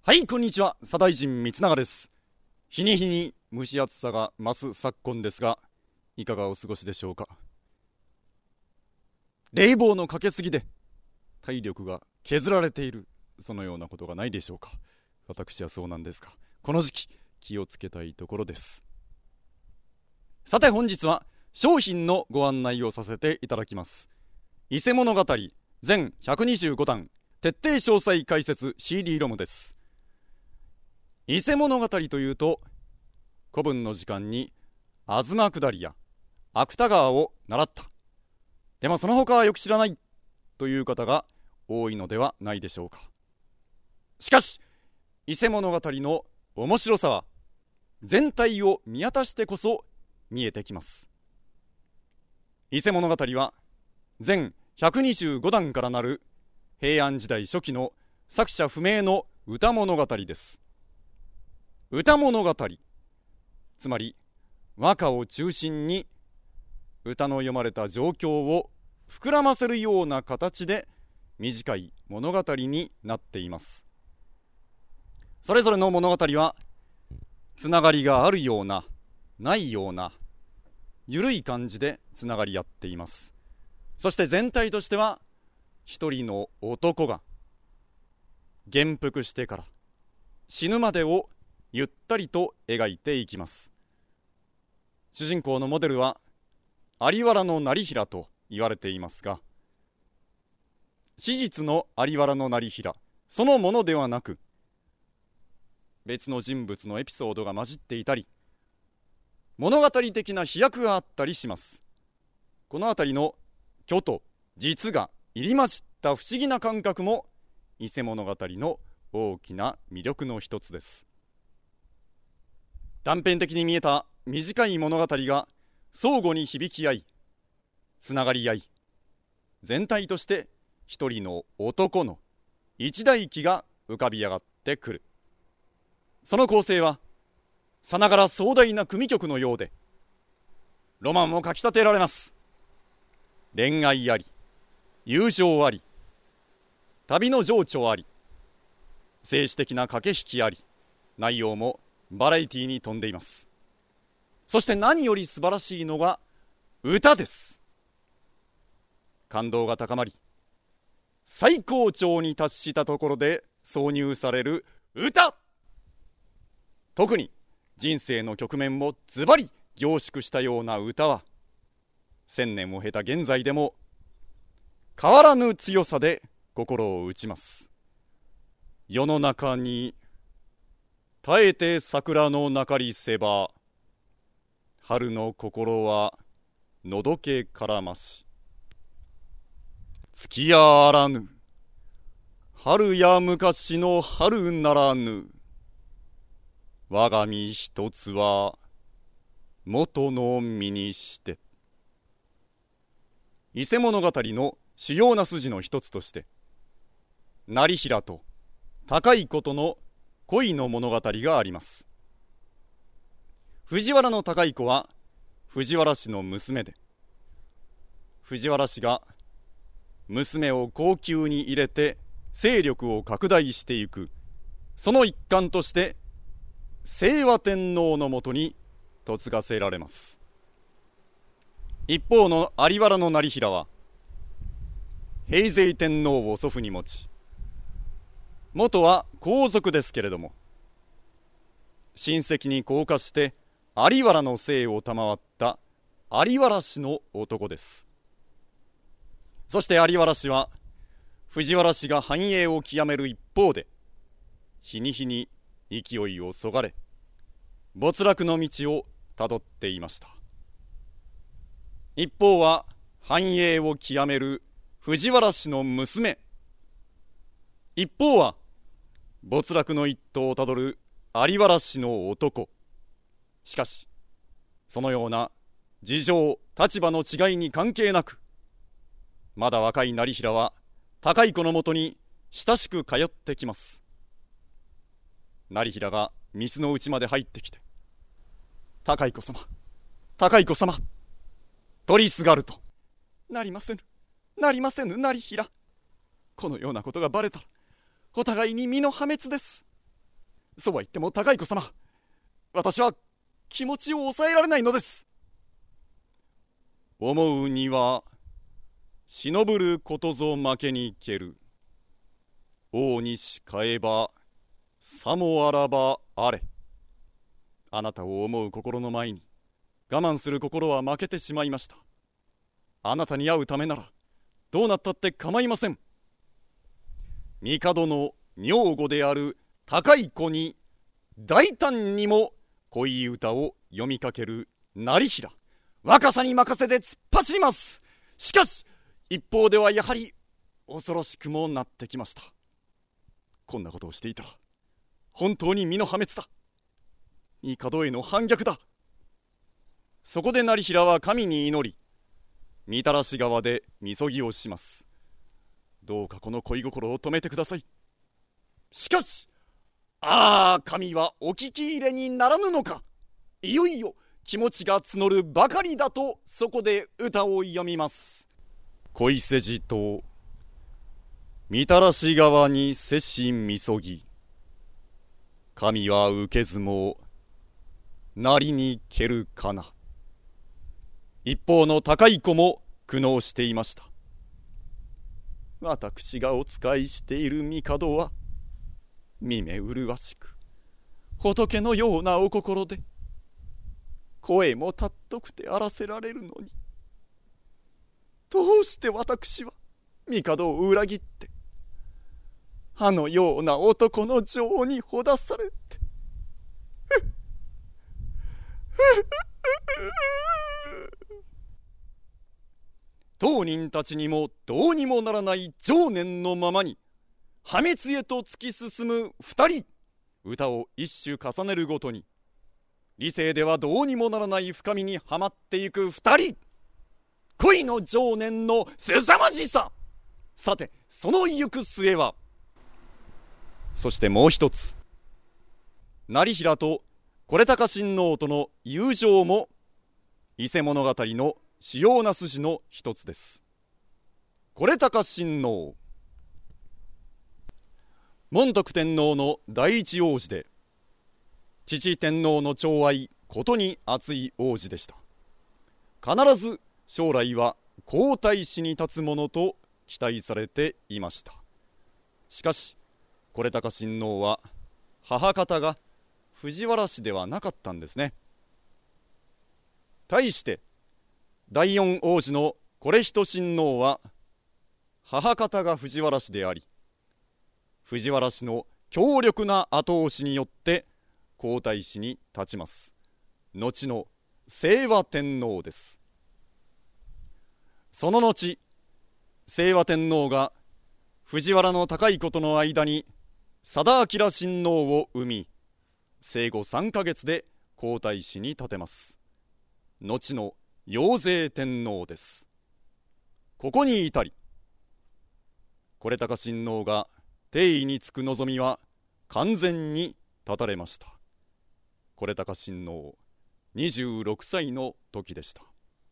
はい、こんにちは。左大臣光永です。日に日に蒸し暑さが増す昨今ですが、いかがお過ごしでしょうか。冷房のかけすぎで体力が削られている、そのようなことがないでしょうか。私はそうなんですが、この時期気をつけたいところです。さて本日は商品のご案内をさせていただきます。伊勢物語全125弾徹底詳細解説 CD ロムです。伊勢物語というと、古文の時間に東下りや芥川を習った、でもその他はよく知らないという方が多いのではないでしょうか。しかし伊勢物語の面白さは全体を見渡してこそ見えてきます。伊勢物語は全125弾からなる平安時代初期の作者不明の歌物語です。歌物語、つまり和歌を中心に歌の読まれた状況を膨らませるような形で短い物語になっています。それぞれの物語はつながりがあるようなないような緩い感じでつながり合っています。そして全体としては一人の男が元服してから死ぬまでをゆったりと描いていきます。主人公のモデルは有原の業平と言われていますが、史実の有原の業平そのものではなく、別の人物のエピソードが混じっていたり、物語的な飛躍があったりします。このあたりの虚と実が入り混じった不思議な感覚も伊勢物語の大きな魅力の一つです。断片的に見えた短い物語が相互に響き合い、つながり合い、全体として一人の男の一代記が浮かび上がってくる。その構成はさながら壮大な組曲のようで、ロマンをかきたてられます。恋愛あり、友情あり、旅の情緒あり、政治的な駆け引きあり、内容もバラエティに富んでいます。そして何より素晴らしいのが歌です。感動が高まり最高潮に達したところで挿入される歌、特に人生の局面をズバリ凝縮したような歌は、1000年を経た現在でも変わらぬ強さで心を打ちます。世の中に耐えて桜のなかりせば、春の心はのどけからまし。月やあらぬ、春や昔の春ならぬ。我が身一つは元の身にして。伊勢物語の主要な筋の一つとして、業平と高いことの恋の物語があります。藤原の高い子は藤原氏の娘で、藤原氏が娘を後宮に入れて勢力を拡大していく、その一環として清和天皇のもとに嫁がせられます。一方の有原の業平は平成天皇を祖父に持ち、元は皇族ですけれども、親戚に降下して有原の姓を賜った有原氏の男です。そして有原氏は藤原氏が繁栄を極める一方で、日に日に勢いをそがれ没落の道をたどっていました。一方は繁栄を極める藤原氏の娘、一方は没落の一途をたどる有原氏の男。しかしそのような事情立場の違いに関係なく、まだ若い業平は高い子のもとに親しく通ってきます。業平が水の内まで入ってきて、高い子様、高い子様、取りすがると、なりませぬ、なりませぬ業平。このようなことがバレたらお互いに身の破滅です。 そうは言っても高彦様、私は気持ちを抑えられないのです。思うには忍ぶることぞ負けにける。王に仕ええばさもあらばあれ。あなたを思う心の前に我慢する心は負けてしまいました。あなたに会うためならどうなったって構いません。帝の女御である高い子に大胆にも恋歌を読みかける業平、若さに任せて突っ走ります。しかし一方ではやはり恐ろしくもなってきました。こんなことをしていたら本当に身の破滅だ。帝への反逆だ。そこで業平は神に祈り、みたらし川でみそぎをします。どうかこの恋心を止めてください。しかし神はお聞き入れにならぬのか。いよいよ気持ちが募るばかりだと、そこで歌を詠みます。恋せじとみたらし川にせしみそぎ、神は受けずもなりにけるかな。一方の高い子も苦悩していました。私がお仕えしている帝は見目麗しく仏のようなお心で、声もたっとくてあらせられるのに、どうして私は帝を裏切ってあのような男の情にほだされて当人たちにもどうにもならない情念のままに破滅へと突き進む二人。歌を一首重ねるごとに理性ではどうにもならない深みにはまっていく二人。恋の情念の凄まじさ。さてその行く末は。そしてもう一つ、業平と是高親王との友情も伊勢物語の主要な筋の一つです。是高親王、文徳天皇の第一王子で、父天皇の寵愛ことに熱い王子でした。必ず将来は皇太子に立つものと期待されていました。しかし是高親王は母方が藤原氏ではなかったんですね。対して第四王子の是仁親王は母方が藤原氏であり、藤原氏の強力な後押しによって皇太子に立ちます。後の清和天皇です。その後、清和天皇が藤原の高いことの間に貞明親王を生み、生後3ヶ月で皇太子に立てます。後の陽成天皇です。ここに至り、是高親王が帝位につく望みは完全に断たれました。是高親王26歳の時でした。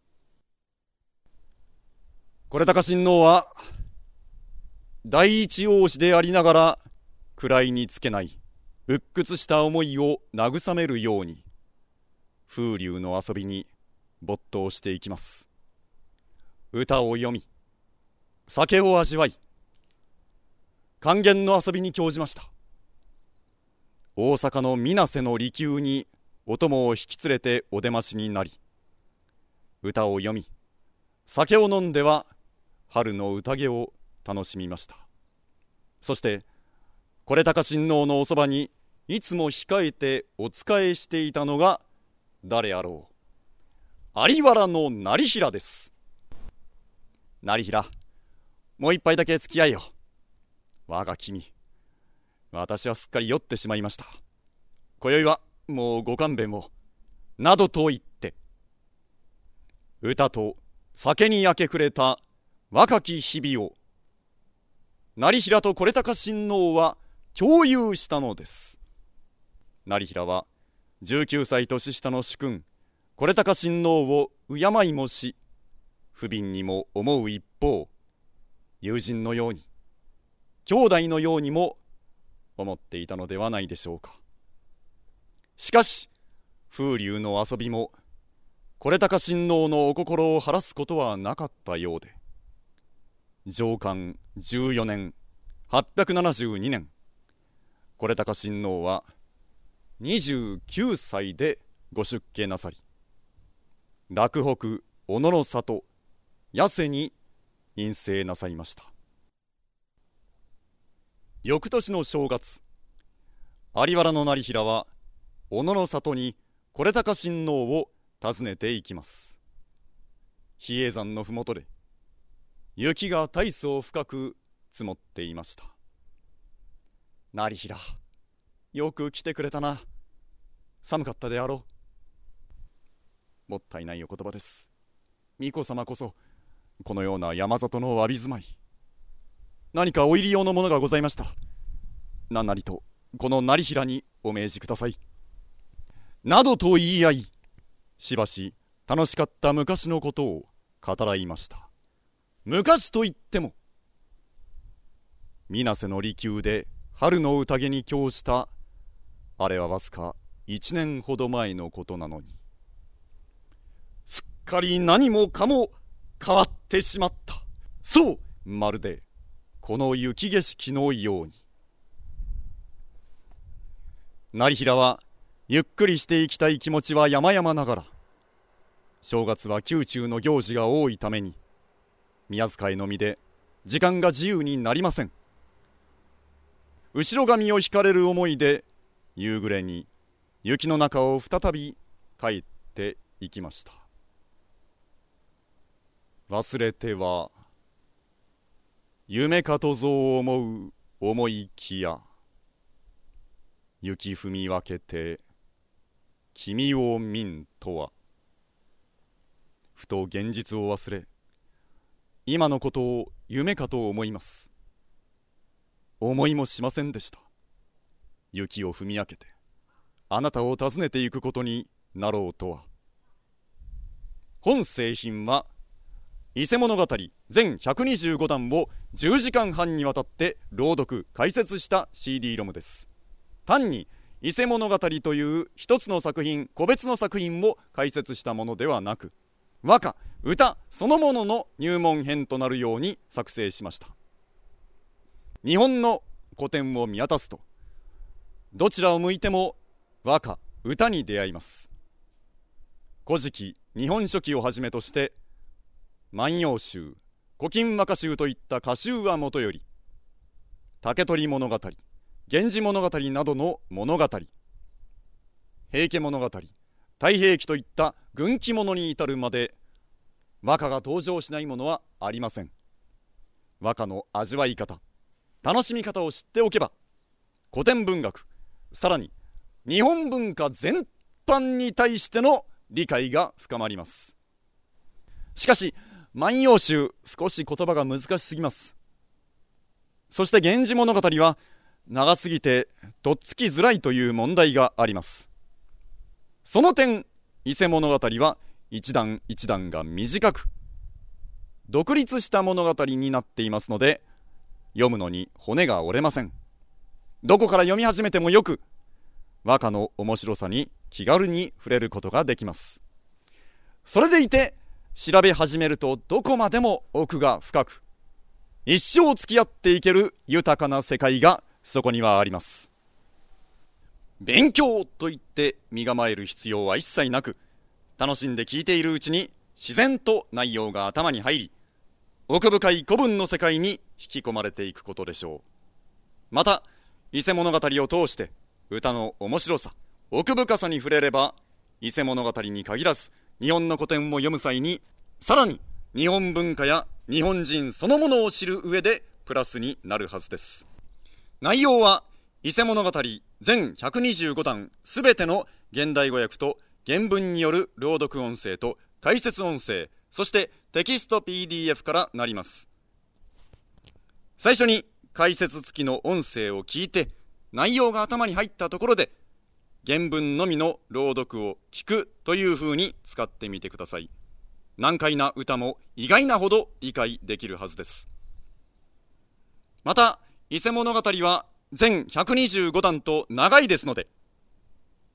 是高親王は第一王子でありながら位につけない鬱屈した思いを慰めるように風流の遊びに没頭していきます。歌を詠み、酒を味わい、管弦の遊びに興じました。大阪の水瀬の離宮にお供を引き連れてお出ましになり、歌を詠み、酒を飲んでは春の宴を楽しみました。そして是高親王のおそばにいつも控えてお仕えしていたのが誰あろう、有原の業平です。業平、もう一杯だけ付き合いよ。我が君、私はすっかり酔ってしまいました。今宵はもうご勘弁を。などと言って、歌と酒に明け暮れた若き日々を業平と是高親王は共有したのです。業平は19歳年下の主君是高親王を敬いもし、不憫にも思う一方、友人のように兄弟のようにも思っていたのではないでしょうか。 しかし風流の遊びも惟高親王のお心を晴らすことはなかったようで、貞観14年872年、惟高親王は29歳でご出家なさり、洛北小野の里八瀬に隠居なさいました。翌年の正月、有原の業平は小野の里に惟高親王を訪ねていきます。比叡山のふもとで雪が大層深く積もっていました。業平、よく来てくれたな。寒かったであろう。もったいないお言葉です。巫女様こそこのような山里のわび住まい、何かお入り用のものがございました。何なりとこの業平にお命じください。などと言い合い、しばし楽しかった昔のことを語らいました。昔といっても水瀬の離宮で春の宴に供したあれはわずか1年ほど前のことなのに、すっかり何もかも変わってしまった。そう、まるでこの雪景色のように。業平はゆっくりしていきたい気持ちは山々ながら、正月は宮中の行事が多いために宮遣いの身で時間が自由になりません。後ろ髪を引かれる思いで夕暮れに雪の中を再び帰っていきました。忘れては夢かとぞ思う思いきや、雪踏み分けて君を見んとは。ふと現実を忘れ、今のことを夢かと思います。思いもしませんでした。雪を踏み分けてあなたを訪ねていくことになろうとは。本製品は伊勢物語全125段を10時間半にわたって朗読解説した CD ロムです。単に伊勢物語という一つの作品、個別の作品を解説したものではなく、和歌、歌そのものの入門編となるように作成しました。日本の古典を見渡すと、どちらを向いても和歌、歌に出会います。古事記、日本書紀をはじめとして万葉集、古今和歌集といった歌集はもとより、竹取物語、源氏物語などの物語、平家物語、太平記といった軍記物に至るまで和歌が登場しないものはありません。和歌の味わい方、楽しみ方を知っておけば、古典文学、さらに日本文化全般に対しての理解が深まります。しかし万葉集、少し言葉が難しすぎます。そして源氏物語は長すぎてとっつきづらいという問題があります。その点、伊勢物語は一段一段が短く独立した物語になっていますので、読むのに骨が折れません。どこから読み始めてもよく、和歌の面白さに気軽に触れることができます。それでいて調べ始めるとどこまでも奥が深く、一生付き合っていける豊かな世界がそこにはあります。勉強といって身構える必要は一切なく、楽しんで聞いているうちに自然と内容が頭に入り、奥深い古文の世界に引き込まれていくことでしょう。また伊勢物語を通して歌の面白さ、奥深さに触れれば、伊勢物語に限らず日本の古典を読む際に、さらに日本文化や日本人そのものを知る上でプラスになるはずです。内容は伊勢物語全125段すべての現代語訳と原文による朗読音声と解説音声、そしてテキスト PDF からなります。最初に解説付きの音声を聞いて、内容が頭に入ったところで原文のみの朗読を聞くという風に使ってみてください。難解な歌も意外なほど理解できるはずです。また伊勢物語は全125段と長いですので、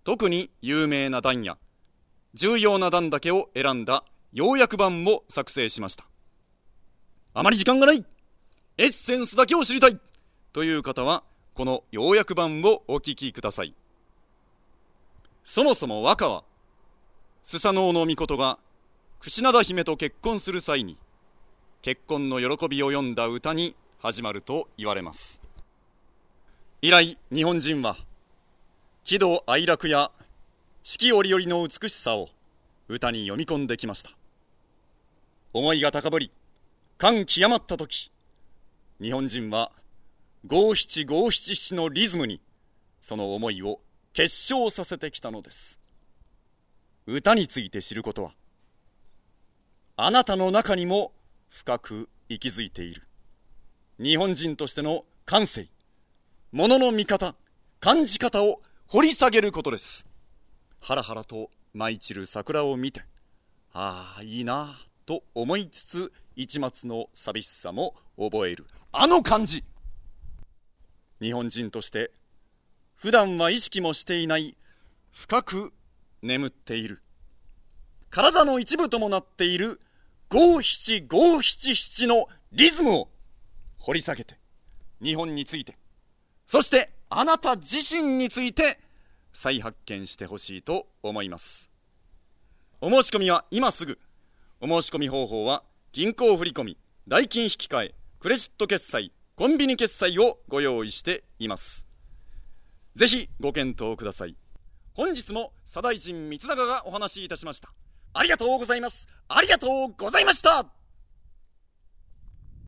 特に有名な段や重要な段だけを選んだ要約版を作成しました。あまり時間がない、エッセンスだけを知りたいという方はこの要約版をお聞きください。そもそも和歌はスサノオノミコトが櫛灘姫と結婚する際に結婚の喜びを詠んだ歌に始まると言われます。以来日本人は喜怒哀楽や四季折々の美しさを歌に読み込んできました。思いが高ぶり感極まった時、日本人は五七五七七のリズムにその思いを結晶させてきたのです。歌について知ることはあなたの中にも深く息づいている日本人としての感性、物の見方、感じ方を掘り下げることです。ハラハラと舞い散る桜を見て、ああいいなと思いつつ一抹の寂しさも覚えるあの感じ。日本人として普段は意識もしていない深く眠っている体の一部ともなっている五七五七七のリズムを掘り下げて、日本について、そしてあなた自身について再発見してほしいと思います。お申し込みは今すぐ。お申し込み方法は銀行振込、代金引換え、クレジット決済、コンビニ決済をご用意しています。ぜひご検討ください。本日も左大臣光永がお話しいたしました。ありがとうございます。ありがとうございました。